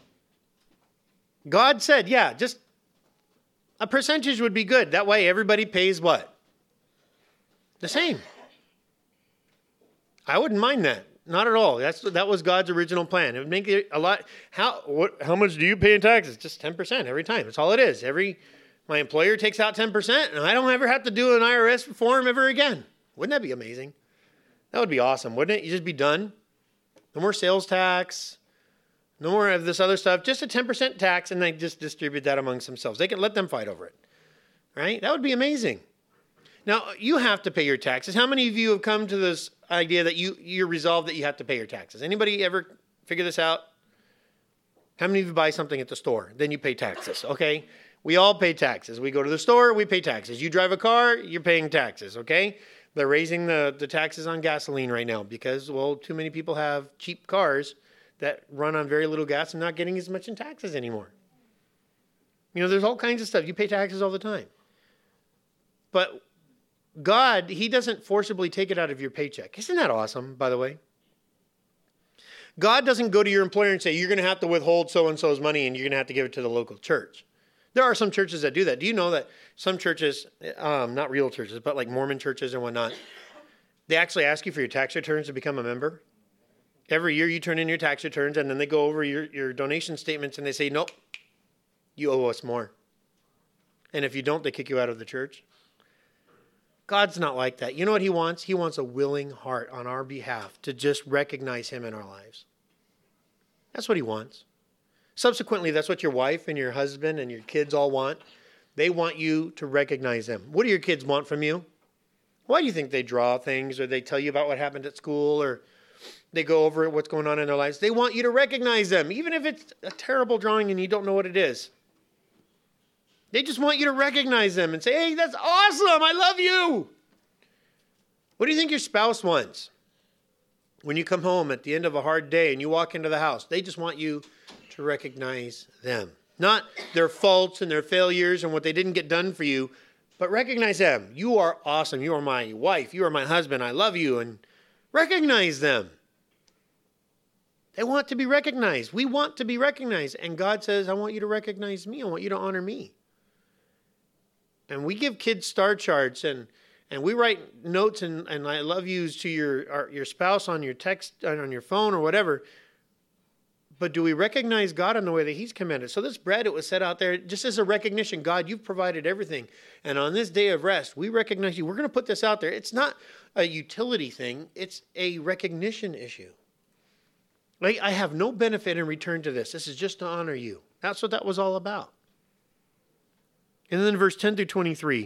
God said, yeah, just a percentage would be good. That way everybody pays what? The same. I wouldn't mind that. Not at all. That was God's original plan. It would make it a lot. How much do you pay in taxes? Just 10% every time. That's all it is. My employer takes out 10%, and I don't ever have to do an IRS form ever again. Wouldn't that be amazing? That would be awesome, wouldn't it? You just be done. No more sales tax. No more of this other stuff. Just a 10% tax, and they just distribute that amongst themselves. They can let them fight over it. Right? That would be amazing. Now, you have to pay your taxes. How many of you have come to this idea that you're resolved that you have to pay your taxes? Anybody ever figure this out? How many of you buy something at the store? Then you pay taxes, okay? We all pay taxes. We go to the store, we pay taxes. You drive a car, you're paying taxes, okay? They're raising the taxes on gasoline right now because, well, too many people have cheap cars that run on very little gas and not getting as much in taxes anymore. You know, there's all kinds of stuff. You pay taxes all the time. But God, he doesn't forcibly take it out of your paycheck. Isn't that awesome, by the way? God doesn't go to your employer and say, you're going to have to withhold so-and-so's money and you're going to have to give it to the local church. There are some churches that do that. Do you know that some churches, not real churches, but like Mormon churches and whatnot, they actually ask you for your tax returns to become a member? Every year you turn in your tax returns, and then they go over your donation statements, and they say, nope, you owe us more. And if you don't, they kick you out of the church. God's not like that. You know what he wants? He wants a willing heart on our behalf to just recognize him in our lives. That's what he wants. Subsequently, that's what your wife and your husband and your kids all want. They want you to recognize them. What do your kids want from you? Why do you think they draw things, or they tell you about what happened at school, or they go over what's going on in their lives? They want you to recognize them, even if it's a terrible drawing and you don't know what it is. They just want you to recognize them and say, hey, that's awesome. I love you. What do you think your spouse wants? When you come home at the end of a hard day and you walk into the house, they just want you to recognize them. Not their faults and their failures and what they didn't get done for you, but recognize them. You are awesome. You are my wife. You are my husband. I love you. And recognize them. They want to be recognized. We want to be recognized. And God says, I want you to recognize me. I want you to honor me. And we give kids star charts, and we write notes and I love yous to your spouse on your text, on your phone or whatever. But do we recognize God in the way that he's commanded? So this bread, it was set out there just as a recognition. God, you've provided everything. And on this day of rest, we recognize you. We're going to put this out there. It's not a utility thing. It's a recognition issue. Like, I have no benefit in return to this. This is just to honor you. That's what that was all about. And then verse 10 through 23.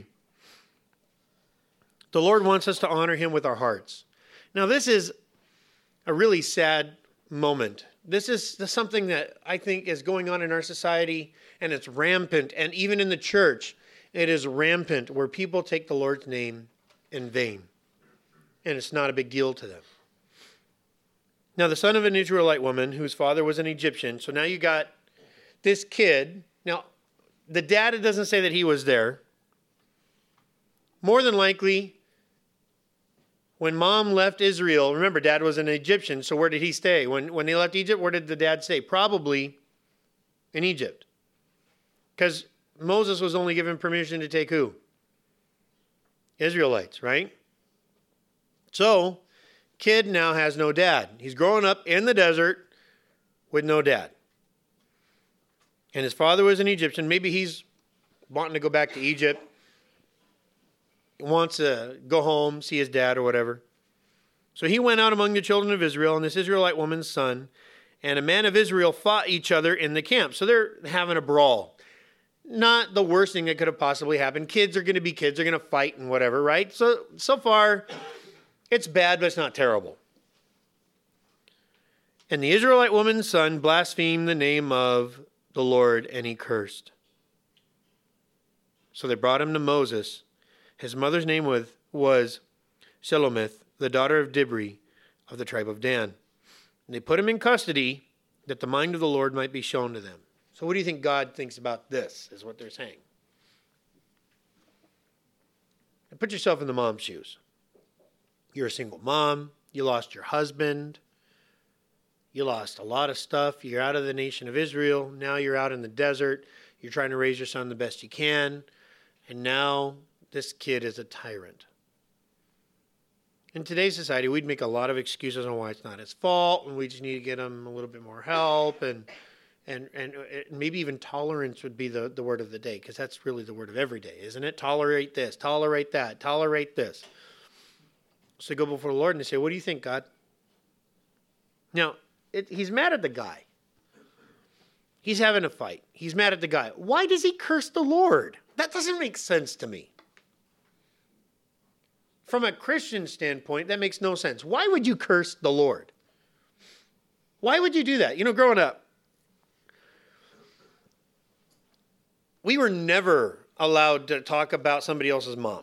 The Lord wants us to honor him with our hearts. Now, this is a really sad moment. This is something that I think is going on in our society, and it's rampant. And even in the church, it is rampant, where people take the Lord's name in vain. And it's not a big deal to them. Now, the son of an Israelite woman whose father was an Egyptian. So now you got this kid. Now, the dad, it doesn't say that he was there. More than likely, when mom left Israel, remember, dad was an Egyptian, so where did he stay? When they left Egypt, where did the dad stay? Probably in Egypt. Because Moses was only given permission to take who? Israelites, right? So, kid now has no dad. He's growing up in the desert with no dad. And his father was an Egyptian. Maybe he's wanting to go back to Egypt. He wants to go home, see his dad or whatever. So he went out among the children of Israel and this Israelite woman's son, and a man of Israel fought each other in the camp. So they're having a brawl. Not the worst thing that could have possibly happened. Kids are going to be kids. They're going to fight and whatever, right? So far, it's bad, but it's not terrible. And the Israelite woman's son blasphemed the name of the Lord, and he cursed. So they brought him to Moses. His mother's name was Shelomith, the daughter of Dibri of the tribe of Dan. And they put him in custody that the mind of the Lord might be shown to them. So what do you think God thinks about this, is what they're saying. Now put yourself in the mom's shoes. You're a single mom. You lost your husband. You lost a lot of stuff. You're out of the nation of Israel. Now you're out in the desert. You're trying to raise your son the best you can. And now this kid is a tyrant. In today's society, we'd make a lot of excuses on why it's not his fault, and we just need to get him a little bit more help, and maybe even tolerance would be the word of the day, because that's really the word of every day, isn't it? Tolerate this, tolerate that, tolerate this. So they go before the Lord and they say, what do you think, God? Now, he's mad at the guy. He's having a fight. He's mad at the guy. Why does he curse the Lord? That doesn't make sense to me. From a Christian standpoint, that makes no sense. Why would you curse the Lord? Why would you do that? You know, growing up, we were never allowed to talk about somebody else's mom.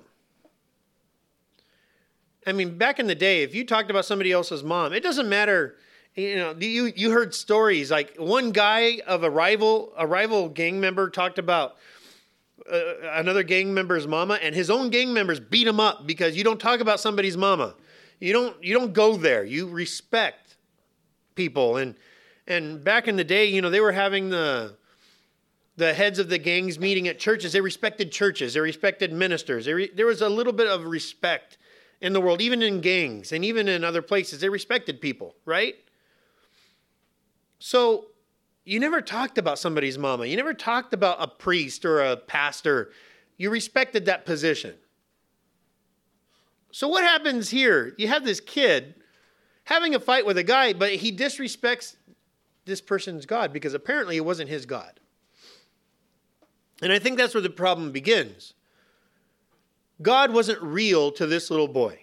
I mean, back in the day, if you talked about somebody else's mom, it doesn't matter. You know, you heard stories like one guy of a rival gang member talked about another gang member's mama, and his own gang members beat him up because you don't talk about somebody's mama. You don't go there. You respect people. And back in the day, you know, they were having the the heads of the gangs meeting at churches, they respected churches. They respected ministers. There was a little bit of respect in the world, even in gangs and even in other places. They respected people, right? So you never talked about somebody's mama. You never talked about a priest or a pastor. You respected that position. So what happens here? You have this kid having a fight with a guy, but he disrespects this person's God because apparently it wasn't his God. And I think that's where the problem begins. God wasn't real to this little boy.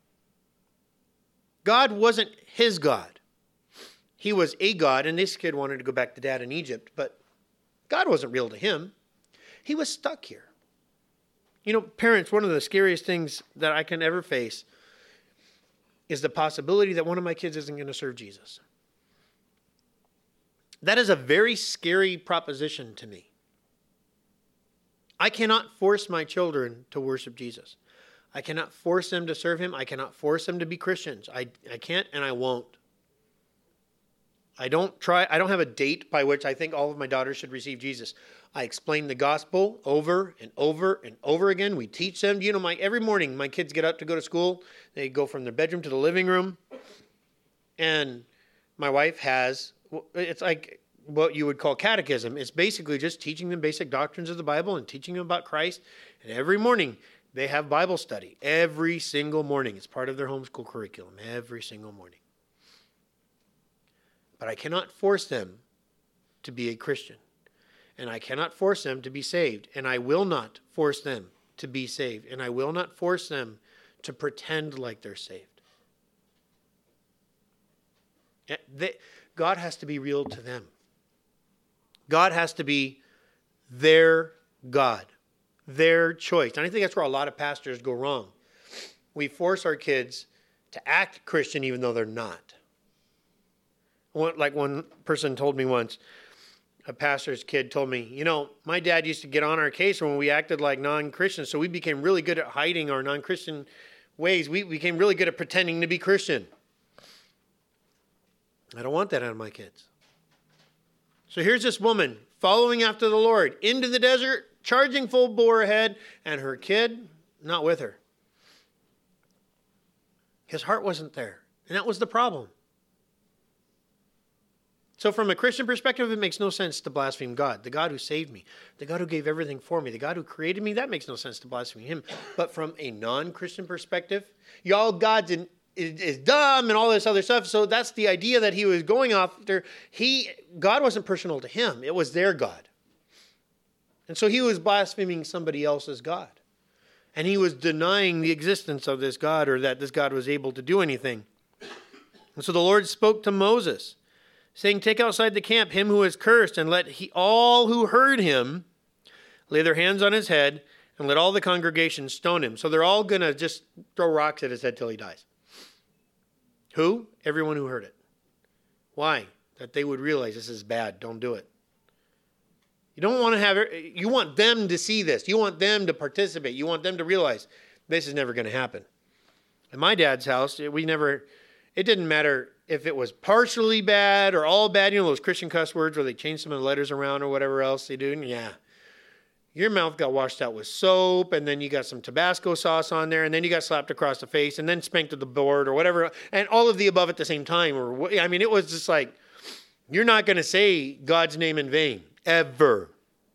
God wasn't his God. He was a God, and this kid wanted to go back to dad in Egypt, but God wasn't real to him. He was stuck here. You know, parents, one of the scariest things that I can ever face is the possibility that one of my kids isn't going to serve Jesus. That is a very scary proposition to me. I cannot force my children to worship Jesus. I cannot force them to serve him. I cannot force them to be Christians. I can't and I won't. I don't have a date by which I think all of my daughters should receive Jesus. I explain the gospel over and over and over again. We teach them. You know, every morning my kids get up to go to school. They go from their bedroom to the living room. And my wife has, it's like what you would call catechism. It's basically just teaching them basic doctrines of the Bible and teaching them about Christ. And every morning they have Bible study. Every single morning. It's part of their homeschool curriculum. Every single morning. But I cannot force them to be a Christian. And I cannot force them to be saved. And I will not force them to be saved. And I will not force them to pretend like they're saved. God has to be real to them. God has to be their God, their choice. And I think that's where a lot of pastors go wrong. We force our kids to act Christian even though they're not. Like one person told me once, a pastor's kid told me, you know, my dad used to get on our case when we acted like non-Christians, so we became really good at hiding our non-Christian ways. We became really good at pretending to be Christian. I don't want that out of my kids. So here's this woman following after the Lord into the desert, charging full bore ahead, and her kid not with her. His heart wasn't there, and that was the problem. So from a Christian perspective, it makes no sense to blaspheme God, the God who saved me, the God who gave everything for me, the God who created me. That makes no sense to blaspheme him. But from a non-Christian perspective, y'all, God's is dumb and all this other stuff. So that's the idea that he was going after. God wasn't personal to him. It was their God. And so he was blaspheming somebody else's God. And he was denying the existence of this God, or that this God was able to do anything. And so the Lord spoke to Moses, saying, take outside the camp him who is cursed, and let all who heard him lay their hands on his head, and let all the congregation stone him. So they're all going to just throw rocks at his head till he dies. Who? Everyone who heard it. Why? That they would realize this is bad. Don't do it. You don't want to have it. You want them to see this. You want them to participate. You want them to realize this is never going to happen. In my dad's house, it didn't matter if it was partially bad or all bad. You know those Christian cuss words where they change some of the letters around or whatever else they do? Yeah. Your mouth got washed out with soap, and then you got some Tabasco sauce on there, and then you got slapped across the face, and then spanked to the board or whatever, and all of the above at the same time. It was just like, you're not going to say God's name in vain. Ever.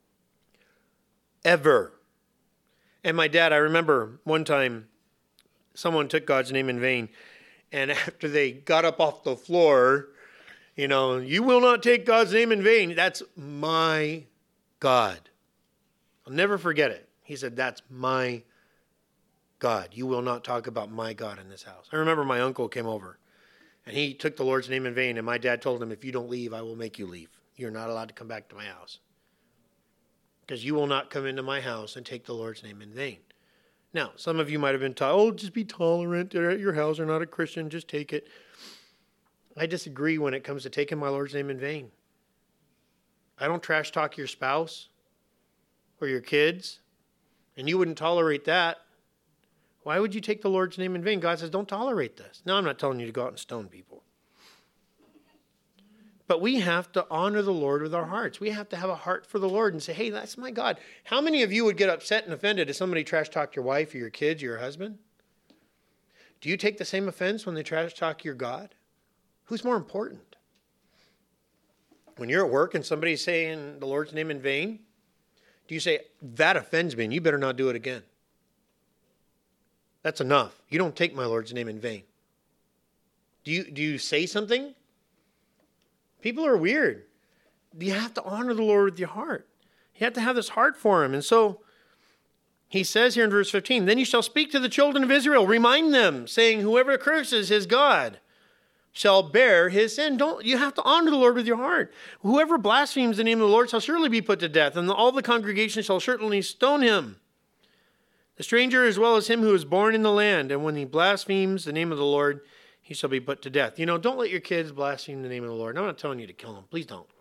Ever. And my dad, I remember one time someone took God's name in vain, and after they got up off the floor, you will not take God's name in vain. That's my God. I'll never forget it. He said, that's my God. You will not talk about my God in this house. I remember my uncle came over, and he took the Lord's name in vain, and my dad told him, if you don't leave, I will make you leave. You're not allowed to come back to my house, because you will not come into my house and take the Lord's name in vain. Now, some of you might have been taught, just be tolerant. They're at your house. They're not a Christian. Just take it. I disagree when it comes to taking my Lord's name in vain. I don't trash talk your spouse or your kids, and you wouldn't tolerate that. Why would you take the Lord's name in vain? God says, don't tolerate this. Now, I'm not telling you to go out and stone people. But we have to honor the Lord with our hearts. We have to have a heart for the Lord and say, hey, that's my God. How many of you would get upset and offended if somebody trash talked your wife or your kids or your husband? Do you take the same offense when they trash talk your God? Who's more important? When you're at work and somebody's saying the Lord's name in vain, do you say, that offends me and you better not do it again? That's enough. You don't take my Lord's name in vain. Do you say something? People are weird. You have to honor the Lord with your heart. You have to have this heart for him. And so he says here in verse 15, then you shall speak to the children of Israel, remind them, saying, whoever curses his God shall bear his sin. You have to honor the Lord with your heart. Whoever blasphemes the name of the Lord shall surely be put to death, and all the congregation shall certainly stone him. The stranger as well as him who is born in the land, and when he blasphemes the name of the Lord, he shall be put to death. Don't let your kids blaspheme the name of the Lord. I'm not telling you to kill them. Please don't.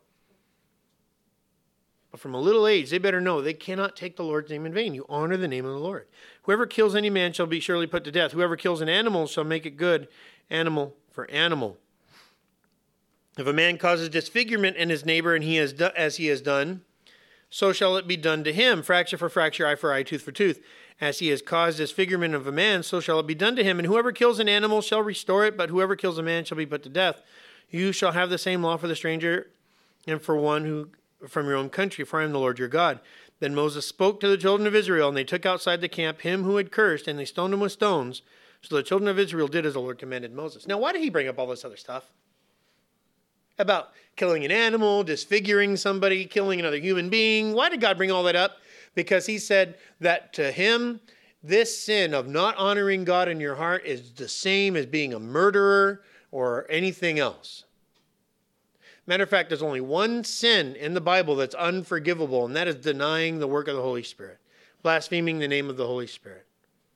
But from a little age, they better know they cannot take the Lord's name in vain. You honor the name of the Lord. Whoever kills any man shall be surely put to death. Whoever kills an animal shall make it good, animal for animal. If a man causes disfigurement in his neighbor, and as he has done, so shall it be done to him. Fracture for fracture, eye for eye, tooth for tooth. As he has caused disfigurement of a man, so shall it be done to him. And whoever kills an animal shall restore it, but whoever kills a man shall be put to death. You shall have the same law for the stranger and for one who from your own country, for I am the Lord your God. Then Moses spoke to the children of Israel, and they took outside the camp him who had cursed, and they stoned him with stones. So the children of Israel did as the Lord commanded Moses. Now, why did he bring up all this other stuff? About killing an animal, disfiguring somebody, killing another human being. Why did God bring all that up? Because he said that to him, this sin of not honoring God in your heart is the same as being a murderer or anything else. Matter of fact, there's only one sin in the Bible that's unforgivable, and that is denying the work of the Holy Spirit, blaspheming the name of the Holy Spirit.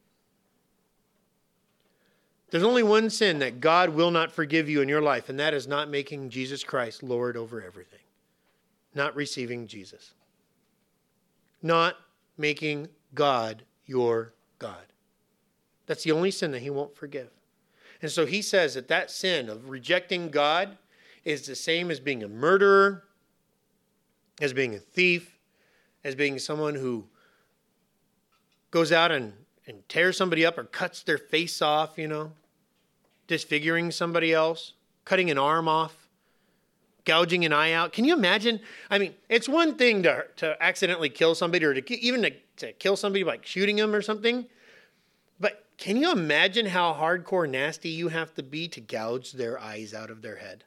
There's only one sin that God will not forgive you in your life, and that is not making Jesus Christ Lord over everything. Not receiving Jesus. Not making God your God. That's the only sin that he won't forgive. And so he says that sin of rejecting God is the same as being a murderer, as being a thief, as being someone who goes out and tears somebody up or cuts their face off, disfiguring somebody else, cutting an arm off, gouging an eye out. Can you imagine? I mean, it's one thing to accidentally kill somebody or to kill somebody by shooting them or something. But can you imagine how hardcore nasty you have to be to gouge their eyes out of their head?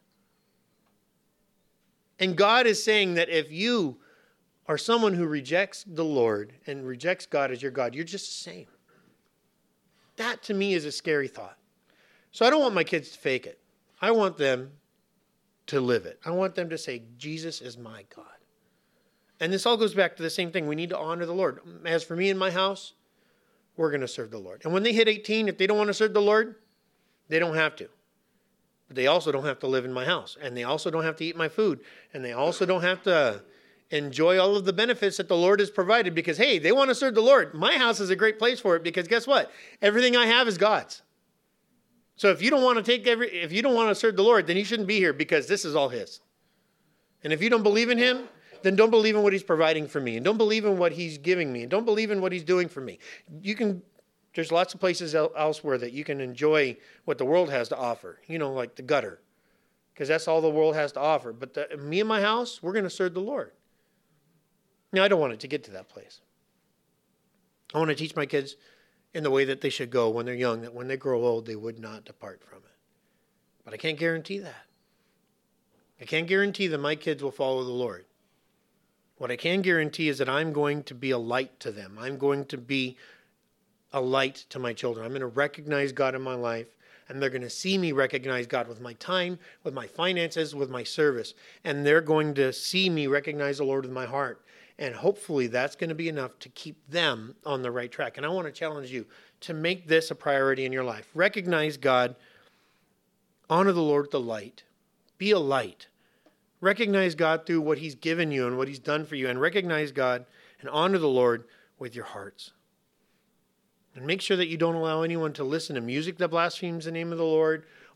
And God is saying that if you are someone who rejects the Lord and rejects God as your God, you're just the same. That to me is a scary thought. So I don't want my kids to fake it. I want them to live it. I want them to say, Jesus is my God. And this all goes back to the same thing. We need to honor the Lord. As for me and my house, we're going to serve the Lord. And when they hit 18, if they don't want to serve the Lord, they don't have to. But they also don't have to live in my house. And they also don't have to eat my food. And they also don't have to enjoy all of the benefits that the Lord has provided because, hey, they want to serve the Lord. My house is a great place for it because guess what? Everything I have is God's. So if you don't want to serve the Lord, then you shouldn't be here because this is all his. And if you don't believe in him, then don't believe in what he's providing for me. And don't believe in what he's giving me. And don't believe in what he's doing for me. There's lots of places elsewhere that you can enjoy what the world has to offer. Like the gutter. Because that's all the world has to offer. But me and my house, we're going to serve the Lord. Now, I don't want it to get to that place. I want to teach my kids in the way that they should go when they're young, that when they grow old, they would not depart from it. But I can't guarantee that. I can't guarantee that my kids will follow the Lord. What I can guarantee is that I'm going to be a light to them. I'm going to be a light to my children. I'm going to recognize God in my life, and they're going to see me recognize God with my time, with my finances, with my service. And they're going to see me recognize the Lord with my heart. And hopefully that's going to be enough to keep them on the right track. And I want to challenge you to make this a priority in your life. Recognize God. Honor the Lord with the light. Be a light. Recognize God through what he's given you and what he's done for you. And recognize God and honor the Lord with your hearts. And make sure that you don't allow anyone to listen to music that blasphemes the name of the Lord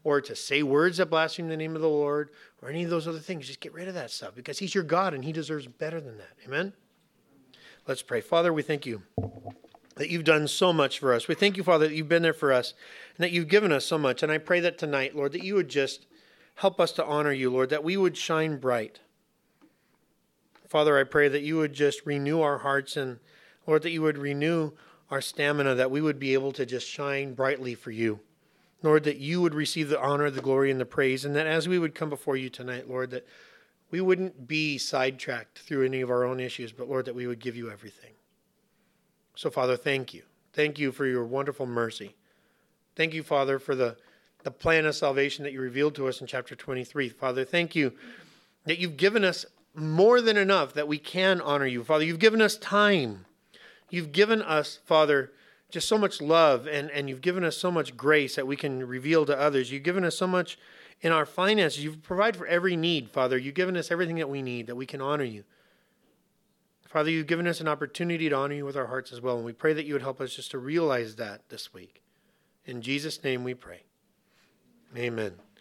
or to say words that blaspheme the name of the Lord or any of those other things. Just get rid of that stuff because he's your God and he deserves better than that. Amen? Let's pray. Father, we thank you that you've done so much for us. We thank you, Father, that you've been there for us and that you've given us so much. And I pray that tonight, Lord, that you would just help us to honor you, Lord, that we would shine bright. Father, I pray that you would just renew our hearts and, Lord, that you would renew our stamina, that we would be able to just shine brightly for you. Lord, that you would receive the honor, the glory, and the praise, and that as we would come before you tonight, Lord, that we wouldn't be sidetracked through any of our own issues, but, Lord, that we would give you everything. So, Father, thank you. Thank you for your wonderful mercy. Thank you, Father, for the plan of salvation that you revealed to us in chapter 23. Father, thank you that you've given us more than enough that we can honor you. Father, you've given us time. You've given us, Father, just so much love, and you've given us so much grace that we can reveal to others. You've given us so much in our finances. You've provided for every need, Father. You've given us everything that we need, that we can honor you. Father, you've given us an opportunity to honor you with our hearts as well, and we pray that you would help us just to realize that this week. In Jesus' name we pray. Amen.